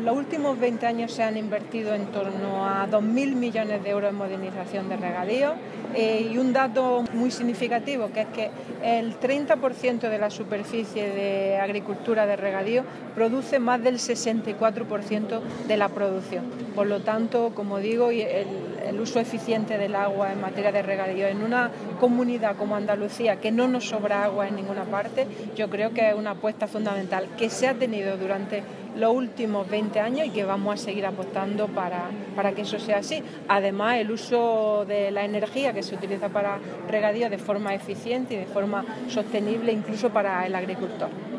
Los últimos 20 años se han invertido en torno a 2.000 millones de euros en modernización de regadío y un dato muy significativo, que es que el 30% de la superficie de agricultura de regadío produce más del 64% de la producción. Por lo tanto, como digo, el uso eficiente del agua en materia de regadío en una comunidad como Andalucía, que no nos sobra agua en ninguna parte, yo creo que es una apuesta fundamental que se ha tenido durante los últimos 20 años y que vamos a seguir apostando para que eso sea así. Además, el uso de la energía que se utiliza para regadío de forma eficiente y de forma sostenible incluso para el agricultor.